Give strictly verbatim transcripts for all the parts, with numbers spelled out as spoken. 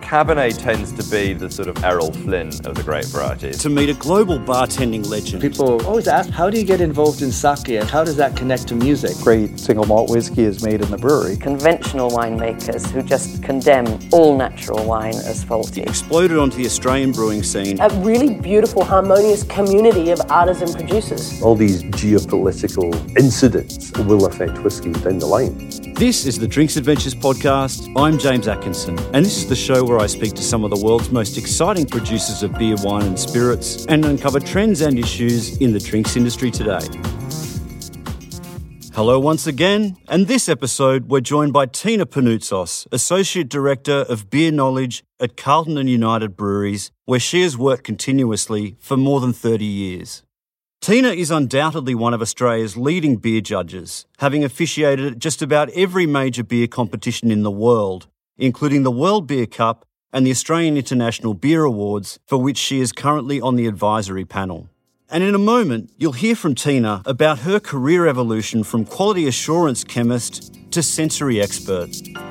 Cabernet tends to be the sort of Errol Flynn of the grape varieties. To meet a global bartending legend. People always ask, how do you get involved in sake and how does that connect to music? Great single malt whiskey is made in the brewery. Conventional winemakers who just condemn all natural wine as faulty. Exploded onto the Australian brewing scene. A really beautiful, harmonious community of artisan producers. All these geopolitical incidents will affect whiskey down the line. This is the Drinks Adventures podcast. I'm James Atkinson, and this is the show where I speak to some of the world's most exciting producers of beer, wine and spirits and uncover trends and issues in the drinks industry today. Hello once again, and this episode we're joined by Tina Panoutsos, Associate Director of Beer Knowledge at Carlton and United Breweries, where she has worked continuously for more than thirty years. Tina is undoubtedly one of Australia's leading beer judges, having officiated at just about every major beer competition in the world, including the World Beer Cup and the Australian International Beer Awards, for which she is currently on the advisory panel. And in a moment, you'll hear from Tina about her career evolution from quality assurance chemist to sensory expert.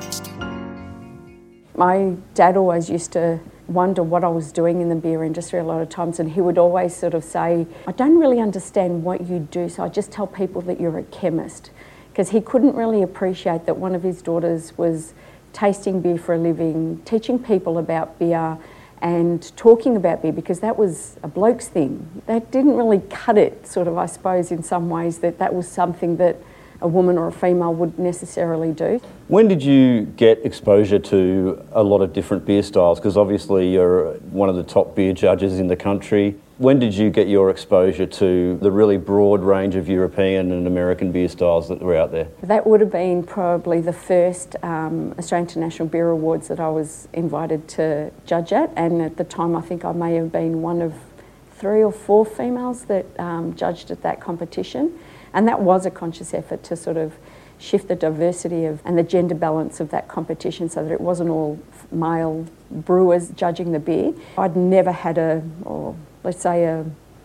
My dad always used to wonder what I was doing in the beer industry a lot of times, and he would always sort of say, I don't really understand what you do, so I just tell people that you're a chemist. Because he couldn't really appreciate that one of his daughters was tasting beer for a living, teaching people about beer and talking about beer, because that was a bloke's thing. That didn't really cut it, sort of, I suppose, in some ways, that that was something that a woman or a female would necessarily do. When did you get exposure to a lot of different beer styles? Because obviously you're one of the top beer judges in the country. When did you get your exposure to the really broad range of European and American beer styles that were out there? That would have been probably the first um, Australian International Beer Awards that I was invited to judge at, and at the time I think I may have been one of three or four females that um, judged at that competition, and that was a conscious effort to sort of shift the diversity of and the gender balance of that competition so that it wasn't all male brewers judging the beer. I'd never had a, or let's say a,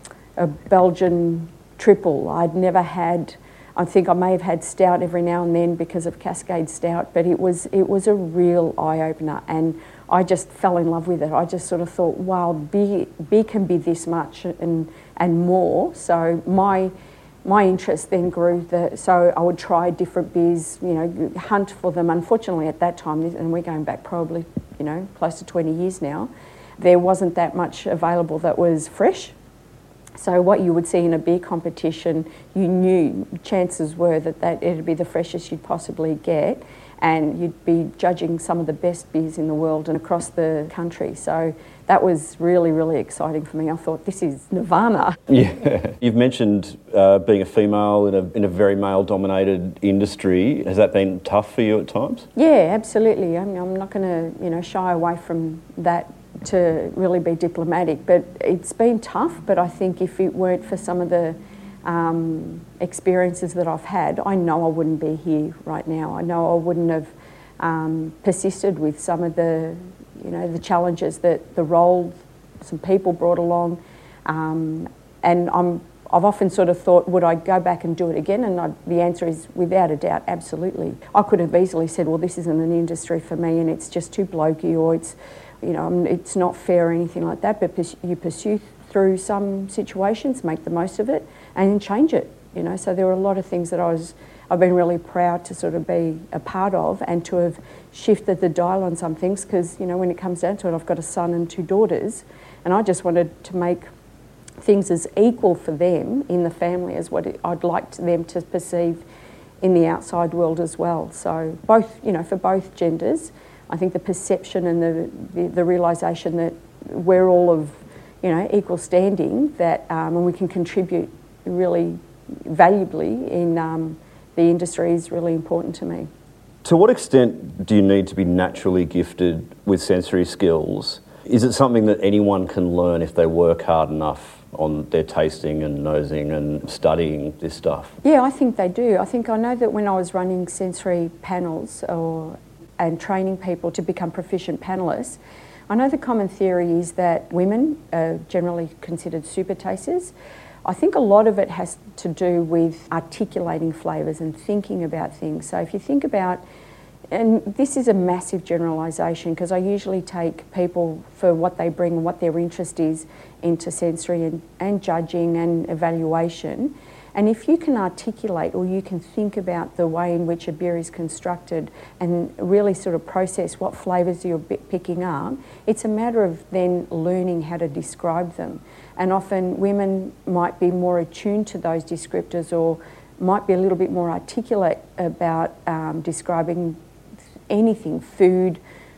a Belgian triple. I'd never had, I think I may have had stout every now and then because of Cascade Stout, but it was it was a real eye-opener, and I just fell in love with it. I just sort of thought, wow, beer, beer can be this much and and more. So my my interest then grew, the, so I would try different beers, you know, hunt for them. Unfortunately at that time, and we're going back probably, you know, close to twenty years now, there wasn't that much available that was fresh. So what you would see in a beer competition, you knew chances were that, that it'd be the freshest you'd possibly get, and you'd be judging some of the best beers in the world and across the country. So that was really, really exciting for me. I thought, this is nirvana. Yeah. You've mentioned uh, being a female in a in a very male-dominated industry. Has that been tough for you at times? Yeah, absolutely. I mean, I'm not going to, you know, shy away from that to really be diplomatic, but it's been tough. But I think if it weren't for some of the um, experiences that I've had, I know I wouldn't be here right now. I know I wouldn't have um, persisted with some of the, you know, the challenges that the role some people brought along. Um, and I'm, I've often sort of thought, would I go back and do it again? And I, the answer is, without a doubt, absolutely. I could have easily said, well, this isn't an industry for me and it's just too blokey, or it's, you know, it's not fair or anything like that. But pers- you pursue through some situations, make the most of it, and change it. You know, so there were a lot of things that I was, I've been really proud to sort of be a part of, and to have shifted the dial on some things. Because, you know, when it comes down to it, I've got a son and two daughters, and I just wanted to make things as equal for them in the family as what I'd like them to perceive in the outside world as well. So both, you know, for both genders, I think the perception and the, the, the realisation that we're all of, you know, equal standing, that um, and we can contribute really valuably in um, the industry is really important to me. To what extent do you need to be naturally gifted with sensory skills? Is it something that anyone can learn if they work hard enough on their tasting and nosing and studying this stuff? Yeah, I think they do. I think I know that when I was running sensory panels or and training people to become proficient panellists, I know the common theory is that women are generally considered super tasters. I think a lot of it has to do with articulating flavours and thinking about things. So if you think about and this is a massive generalisation because I usually take people for what they bring and what their interest is into sensory and, and judging and evaluation. And if you can articulate or you can think about the way in which a beer is constructed and really sort of process what flavours you're picking up, it's a matter of then learning how to describe them. And often women might be more attuned to those descriptors or might be a little bit more articulate about um, describing anything, food,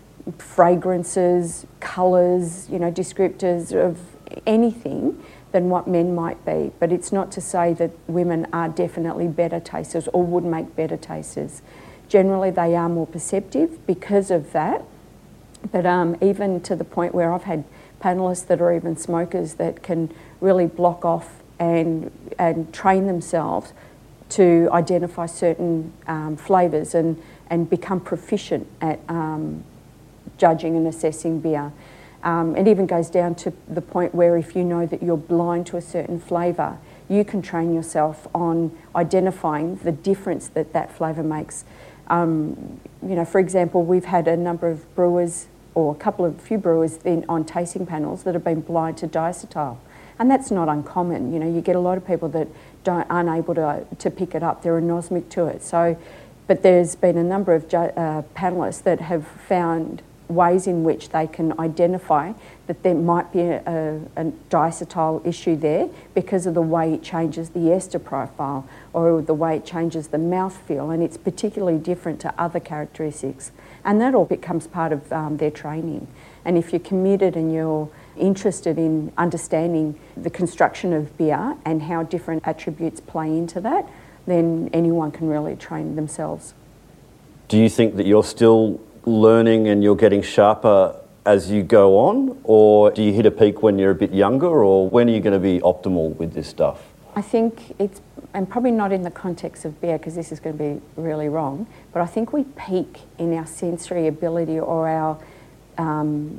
fragrances, colours, you know, descriptors of anything than what men might be. But it's not to say that women are definitely better tasters or would make better tasters. Generally they are more perceptive because of that, but um, even to the point where I've had panellists that are even smokers that can really block off and, and train themselves to identify certain um, flavours and, and become proficient at um, judging and assessing beer. Um, it even goes down to the point where if you know that you're blind to a certain flavour, you can train yourself on identifying the difference that that flavour makes. Um, you know, for example, we've had a number of brewers, or a couple of few brewers in, on tasting panels that have been blind to diacetyl. And that's not uncommon. You know, you get a lot of people that don't, aren't able to, to pick it up. They're anosmic to it. So, but there's been a number of ju- uh, panellists that have found ways in which they can identify that there might be a, a, a diacetyl issue there because of the way it changes the ester profile or the way it changes the mouthfeel, and it's particularly different to other characteristics. And that all becomes part of um, their training. And if you're committed and you're interested in understanding the construction of beer and how different attributes play into that, then anyone can really train themselves. Do you think that you're still learning and you're getting sharper as you go on, or do you hit a peak when you're a bit younger, or when are you going to be optimal with this stuff? I think it's, and probably not in the context of beer because this is going to be really wrong, but I think we peak in our sensory ability or our um,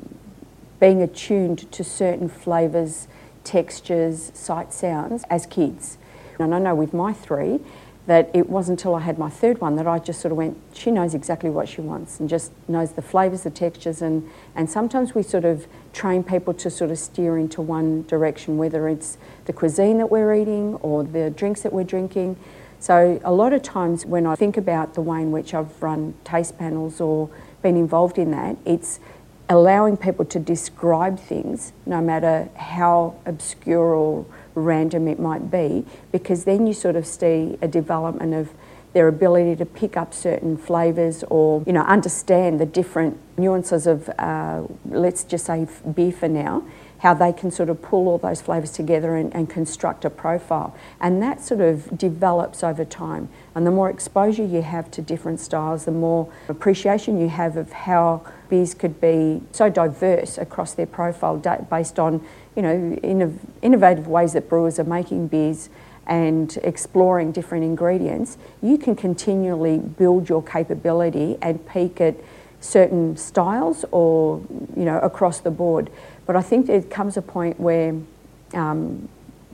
being attuned to certain flavours, textures, sight, sounds as kids. And I know with my three that it wasn't until I had my third one that I just sort of went, she knows exactly what she wants and just knows the flavours, the textures, and, and sometimes we sort of train people to sort of steer into one direction, whether it's the cuisine that we're eating or the drinks that we're drinking. So a lot of times when I think about the way in which I've run taste panels or been involved in that, it's allowing people to describe things no matter how obscure or random it might be, because then you sort of see a development of their ability to pick up certain flavours or, you know, understand the different nuances of, uh, let's just say beer for now, how they can sort of pull all those flavours together and, and construct a profile. And that sort of develops over time. And the more exposure you have to different styles, the more appreciation you have of how beers could be so diverse across their profile based on, you know, innov- innovative ways that brewers are making beers and exploring different ingredients. You can continually build your capability and peak at certain styles or, you know, across the board. But I think there comes a point where um,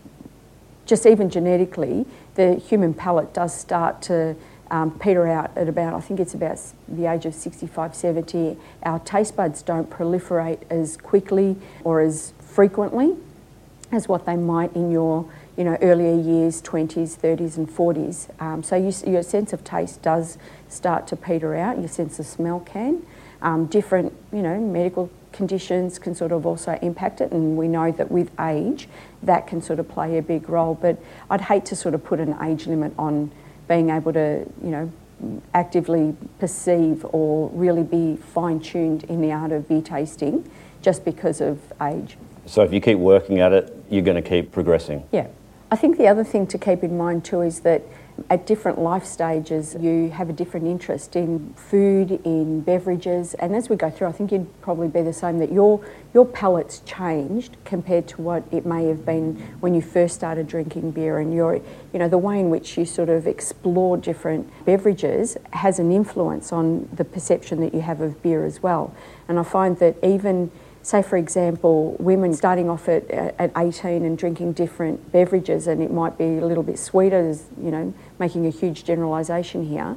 just even genetically, the human palate does start to um, peter out at about, I think it's about the age of sixty-five, seventy. Our taste buds don't proliferate as quickly or as frequently as what they might in your, you know, earlier years, twenties, thirties and forties. Um, so you, your sense of taste does start to peter out, your sense of smell can. Um, different, you know, medical conditions can sort of also impact it, and we know that with age that can sort of play a big role. But I'd hate to sort of put an age limit on being able to, you know, actively perceive or really be fine-tuned in the art of beer tasting just because of age. So if you keep working at it, you're going to keep progressing? Yeah. I think the other thing to keep in mind too is that at different life stages you have a different interest in food, in beverages, and as we go through I think you'd probably be the same, that your your palate's changed compared to what it may have been when you first started drinking beer, and your, you know, the way in which you sort of explore different beverages has an influence on the perception that you have of beer as well. And I find that even, say for example, women starting off at, at eighteen and drinking different beverages, and it might be a little bit sweeter, as, you know, making a huge generalisation here,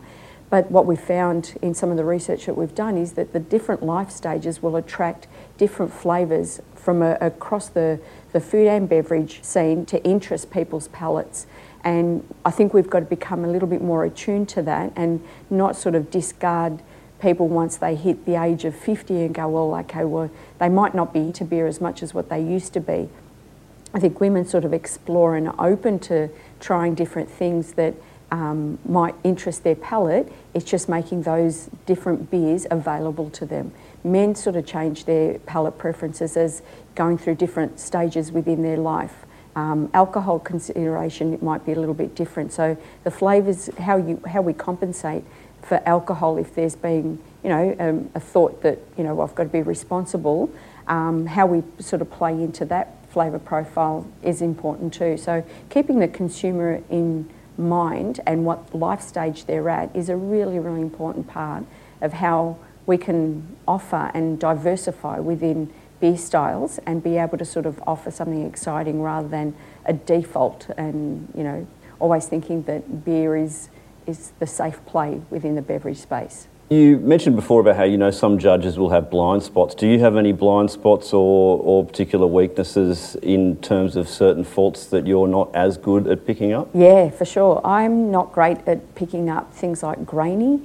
But what we've found in some of the research that we've done is that the different life stages will attract different flavours from a, across the, the food and beverage scene to interest people's palates. And I think we've got to become a little bit more attuned to that and not sort of discard people once they hit the age of fifty and go, well, okay, well, they might not be into beer as much as what they used to be. I think women sort of explore and are open to trying different things that um, might interest their palate. It's just making those different beers available to them. Men sort of change their palate preferences as going through different stages within their life. Um, alcohol consideration it might be a little bit different. So the flavours, how you how we compensate for alcohol if there's been, you know, um, a thought that, you know, I've got to be responsible, um, how we sort of play into that flavour profile is important too. So keeping the consumer in mind and what life stage they're at is a really, really important part of how we can offer and diversify within beer styles and be able to sort of offer something exciting rather than a default and, you know, always thinking that beer is is the safe play within the beverage space. You mentioned before about how, you know, some judges will have blind spots. Do you have any blind spots or, or particular weaknesses in terms of certain faults that you're not as good at picking up? Yeah, for sure. I'm not great at picking up things like grainy.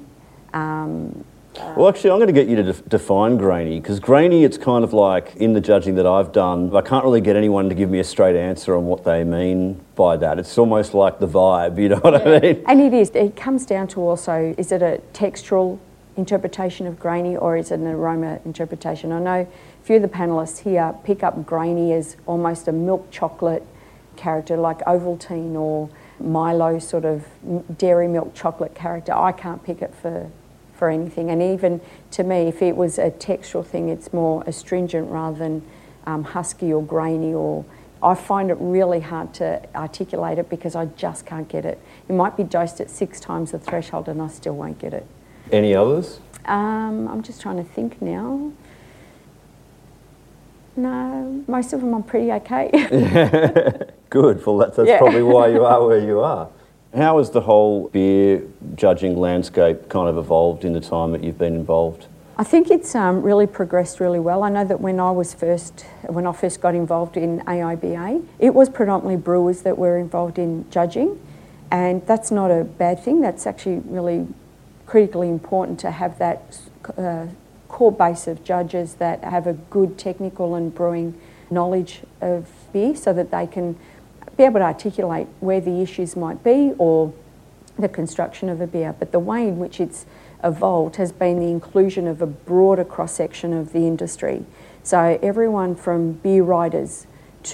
Um, Well, actually, I'm going to get you to def- define grainy, because grainy, it's kind of like, in the judging that I've done, I can't really get anyone to give me a straight answer on what they mean by that. It's almost like the vibe, you know what yeah. I mean? And it is. It comes down to also, is it a textural interpretation of grainy or is it an aroma interpretation? I know a few of the panellists here pick up grainy as almost a milk chocolate character like Ovaltine or Milo sort of dairy milk chocolate character. I can't pick it for... for anything, and even to me, if it was a textural thing, it's more astringent rather than um, husky or grainy. Or I find it really hard to articulate it because I just can't get it. It might be dosed at six times the threshold, and I still won't get it. Any others? Um, I'm just trying to think now. No, most of them I'm pretty okay. Good. Well, that's, that's yeah. probably why you are where you are. How has the whole beer judging landscape kind of evolved in the time that you've been involved? I think it's um, really progressed really well. I know that when I was first, when I first got involved in A I B A, it was predominantly brewers that were involved in judging, and that's not a bad thing. That's actually really critically important to have that uh, core base of judges that have a good technical and brewing knowledge of beer so that they can be able to articulate where the issues might be or the construction of a beer. But the way in which it's evolved has been the inclusion of a broader cross-section of the industry. So everyone from beer writers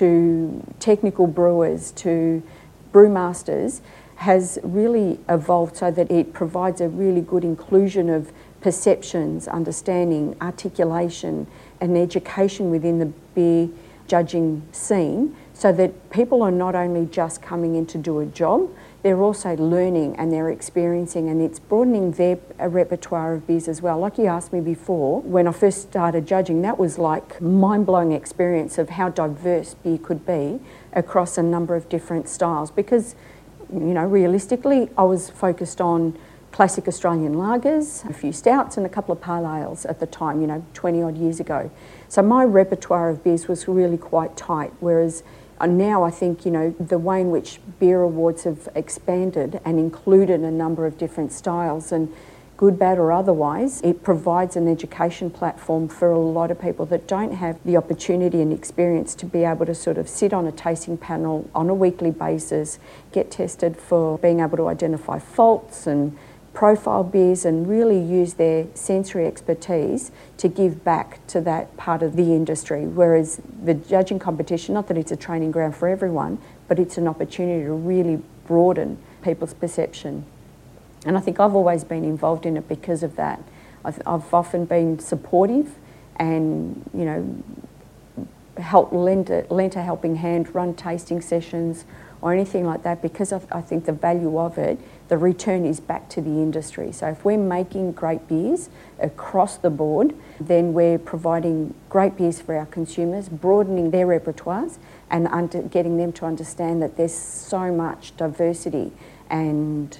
to technical brewers to brewmasters has really evolved so that it provides a really good inclusion of perceptions, understanding, articulation and education within the beer judging scene, so that people are not only just coming in to do a job, they're also learning and they're experiencing, and it's broadening their repertoire of beers as well. Like you asked me before, when I first started judging, that was like mind-blowing experience of how diverse beer could be across a number of different styles, because, you know, realistically, I was focused on classic Australian lagers, a few stouts and a couple of pale ales at the time, you know, twenty odd years ago. So my repertoire of beers was really quite tight, whereas now I think, you know, the way in which beer awards have expanded and included a number of different styles, and good, bad or otherwise, it provides an education platform for a lot of people that don't have the opportunity and experience to be able to sort of sit on a tasting panel on a weekly basis, get tested for being able to identify faults and profile beers and really use their sensory expertise to give back to that part of the industry. Whereas the judging competition, not that it's a training ground for everyone, but it's an opportunity to really broaden people's perception. And I think I've always been involved in it because of that. I've, I've often been supportive and, you know, help lend a, lent a helping hand, run tasting sessions or anything like that, because of, I think the value of it, the return is back to the industry. So if we're making great beers across the board, then we're providing great beers for our consumers, broadening their repertoires and under, getting them to understand that there's so much diversity and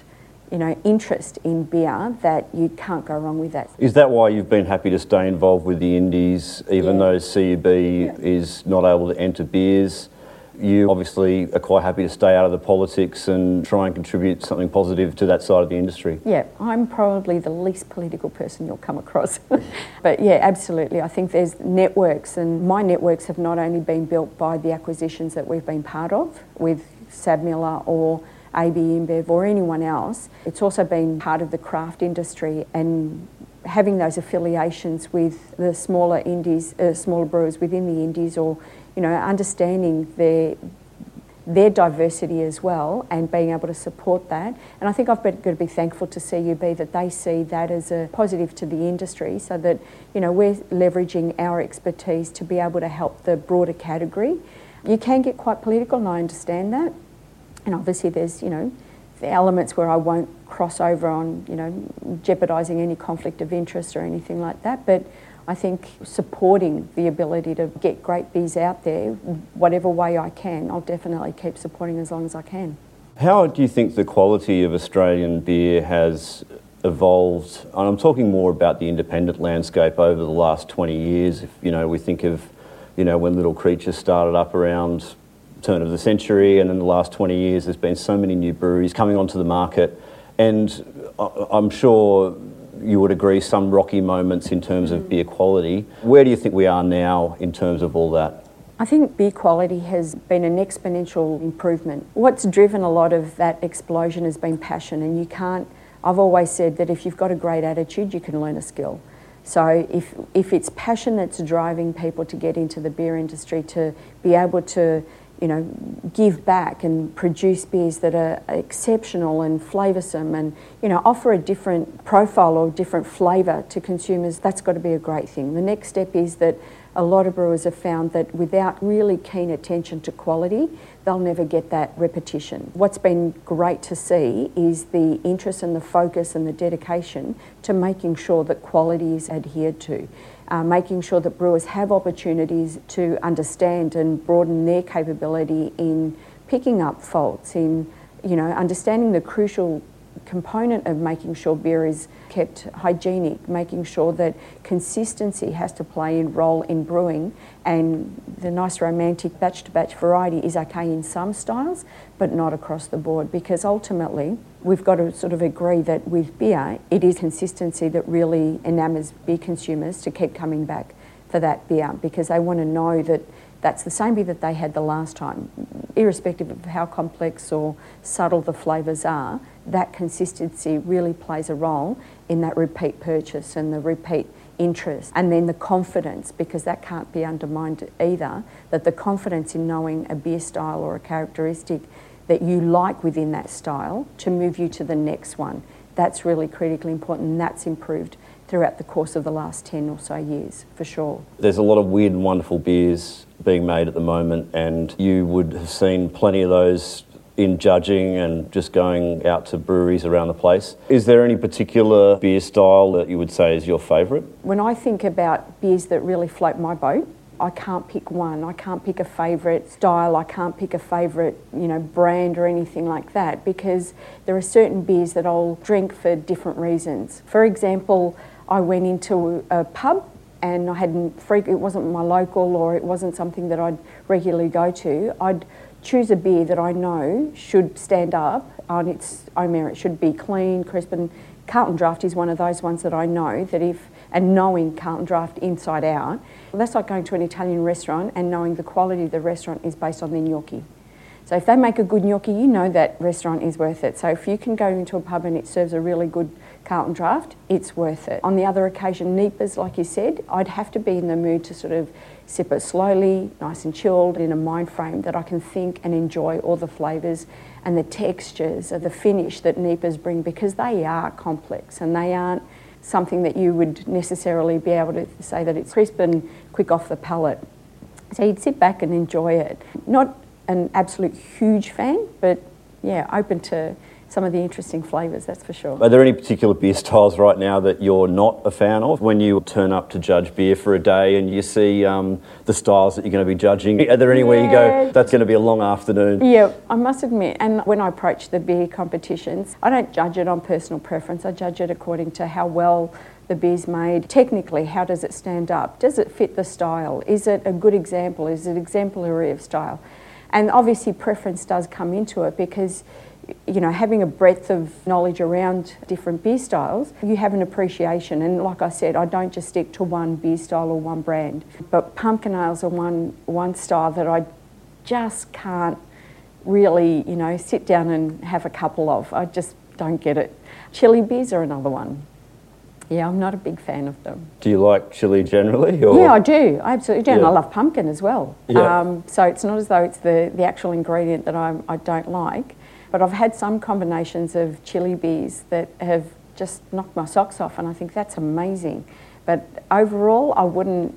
you know, interest in beer that you can't go wrong with that. Is that why you've been happy to stay involved with the Indies, even Yeah. though C U B Yeah. is not able to enter beers? You obviously are quite happy to stay out of the politics and try and contribute something positive to that side of the industry. Yeah, I'm probably the least political person you'll come across. But yeah, absolutely. I think there's networks, and my networks have not only been built by the acquisitions that we've been part of with Sabmiller or A B InBev or anyone else. It's also been part of the craft industry, and having those affiliations with the smaller indies, uh, smaller brewers within the indies, or you know, understanding their their diversity as well, and being able to support that. And I think I've been, got to be thankful to C U B that they see that as a positive to the industry, so that you know we're leveraging our expertise to be able to help the broader category. You can get quite political, and I understand that. And obviously, there's you know the elements where I won't cross over on you know jeopardising any conflict of interest or anything like that, but I think supporting the ability to get great beers out there, whatever way I can, I'll definitely keep supporting as long as I can. How do you think the quality of Australian beer has evolved? And I'm talking more about the independent landscape over the last twenty years. If, you know, we think of, you know, when Little Creatures started up around turn of the century, and in the last twenty years there's been so many new breweries coming onto the market, and I'm sure you would agree some rocky moments in terms of beer quality. Where do you think we are now in terms of all that? I think beer quality has been an exponential improvement. What's driven a lot of that explosion has been passion, and you can't, I've always said that if you've got a great attitude, you can learn a skill. So if if it's passion that's driving people to get into the beer industry, to be able to you know, give back and produce beers that are exceptional and flavoursome, and you know, offer a different profile or different flavour to consumers, that's got to be a great thing. The next step is that a lot of brewers have found that without really keen attention to quality, they'll never get that repetition. What's been great to see is the interest and the focus and the dedication to making sure that quality is adhered to. Uh, making sure that brewers have opportunities to understand and broaden their capability in picking up faults, in you know understanding the crucial component of making sure beer is kept hygienic, making sure that consistency has to play a role in brewing, and the nice romantic batch-to-batch variety is okay in some styles, but not across the board, because ultimately we've got to sort of agree that with beer, it is consistency that really enamors beer consumers to keep coming back for that beer, because they want to know that that's the same beer that they had the last time. Irrespective of how complex or subtle the flavours are, that consistency really plays a role in that repeat purchase and the repeat interest. And then the confidence, because that can't be undermined either, that the confidence in knowing a beer style or a characteristic that you like within that style to move you to the next one. That's really critically important, and that's improved throughout the course of the last ten or so years, for sure. There's a lot of weird and wonderful beers being made at the moment, and you would have seen plenty of those in judging and just going out to breweries around the place. Is there any particular beer style that you would say is your favourite? When I think about beers that really float my boat, I can't pick one. I can't pick a favourite style. I can't pick a favourite, you know, brand or anything like that, because there are certain beers that I'll drink for different reasons. For example, I went into a pub and I hadn't, it wasn't my local, or it wasn't something that I'd regularly go to. I'd choose a beer that I know should stand up on its own merit. It should be clean, crisp, and Carlton Draft is one of those ones that I know that if, and knowing Carlton Draft inside out, well, that's like going to an Italian restaurant and knowing the quality of the restaurant is based on their gnocchi. So if they make a good gnocchi, you know that restaurant is worth it. So if you can go into a pub and it serves a really good Carlton Draft, it's worth it. On the other occasion, Nipas, like you said, I'd have to be in the mood to sort of sip it slowly, nice and chilled, in a mind frame that I can think and enjoy all the flavours and the textures of the finish that Nipas bring, because they are complex and they aren't something that you would necessarily be able to say that it's crisp and quick off the palate. So you'd sit back and enjoy it. Not an absolute huge fan, but yeah, open to some of the interesting flavours, that's for sure. Are there any particular beer styles right now that you're not a fan of? When you turn up to judge beer for a day and you see um, the styles that you're going to be judging, are there anywhere yeah. you go, that's going to be a long afternoon? Yeah, I must admit, and when I approach the beer competitions, I don't judge it on personal preference. I judge it according to how well the beer's made. Technically, how does it stand up? Does it fit the style? Is it a good example? Is it exemplary of style? And obviously preference does come into it because, you know, having a breadth of knowledge around different beer styles, you have an appreciation. And like I said, I don't just stick to one beer style or one brand. But pumpkin ales are one, one style that I just can't really, you know, sit down and have a couple of. I just don't get it. Chili beers are another one. Yeah, I'm not a big fan of them. Do you like chili generally? Or? Yeah, I do. I absolutely do. Yeah. And I love pumpkin as well. Yeah. Um, so it's not as though it's the, the actual ingredient that I, I don't like. But I've had some combinations of chili beers that have just knocked my socks off, and I think that's amazing. But overall, I wouldn't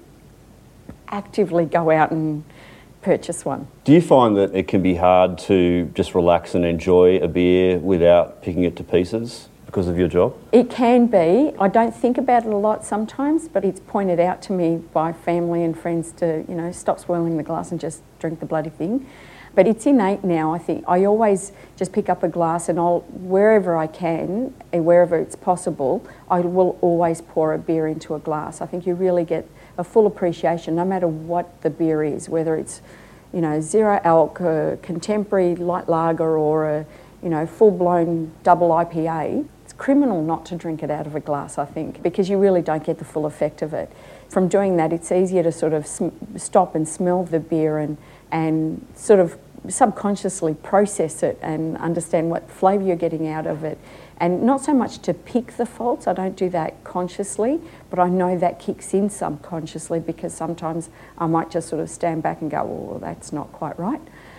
actively go out and purchase one. Do you find that it can be hard to just relax and enjoy a beer without picking it to pieces because of your job? It can be. I don't think about it a lot sometimes, but it's pointed out to me by family and friends to, you know, stop swirling the glass and just drink the bloody thing. But it's innate now, I think. I always just pick up a glass and I'll, wherever I can, and wherever it's possible, I will always pour a beer into a glass. I think you really get a full appreciation, no matter what the beer is, whether it's, you know, zero alc, a contemporary light lager, or a, you know, full-blown double I P A. It's criminal not to drink it out of a glass, I think, because you really don't get the full effect of it. From doing that, it's easier to sort of sm- stop and smell the beer and, and sort of subconsciously process it and understand what flavour you're getting out of it. And not so much to pick the faults, I don't do that consciously, but I know that kicks in subconsciously because sometimes I might just sort of stand back and go, well, that's not quite right.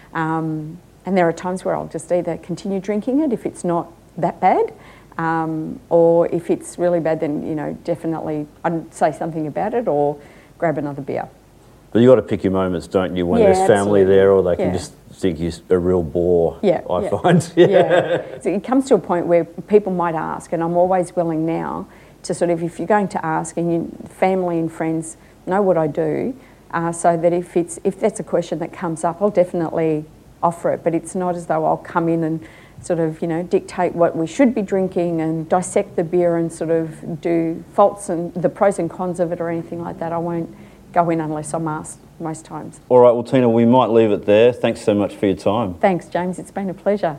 Um, and there are times where I'll just either continue drinking it if it's not that bad, um, or if it's really bad, then, you know, definitely I'd say something about it or grab another beer. But you got to pick your moments, don't you, when yeah, there's family absolutely. there, or they can yeah. just think you're a real bore, yeah, I yeah. find. yeah. yeah. So it comes to a point where people might ask, and I'm always willing now to sort of, if you're going to ask, and you, family and friends know what I do, uh, so that if it's if that's a question that comes up, I'll definitely offer it. But it's not as though I'll come in and sort of, you know, dictate what we should be drinking and dissect the beer and sort of do faults and the pros and cons of it or anything like that. I won't go in unless I'm asked most times. All right, well, Tina, we might leave it there. Thanks so much for your time. Thanks, James. It's been a pleasure.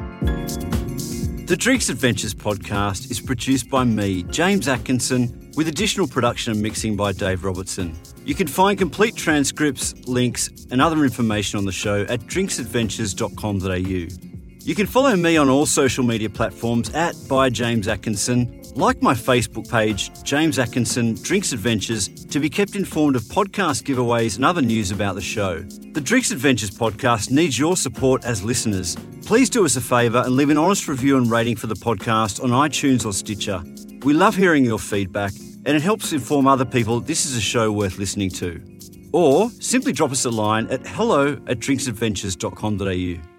The Drinks Adventures podcast is produced by me, James Atkinson, with additional production and mixing by Dave Robertson. You can find complete transcripts, links and other information on the show at drinks adventures dot com dot a u. You can follow me on all social media platforms at by James Atkinson. Like my Facebook page, James Atkinson Drinks Adventures, to be kept informed of podcast giveaways and other news about the show. The Drinks Adventures podcast needs your support as listeners. Please do us a favour and leave an honest review and rating for the podcast on iTunes or Stitcher. We love hearing your feedback and it helps inform other people this is a show worth listening to. Or simply drop us a line at hello at drinks adventures dot com dot a u.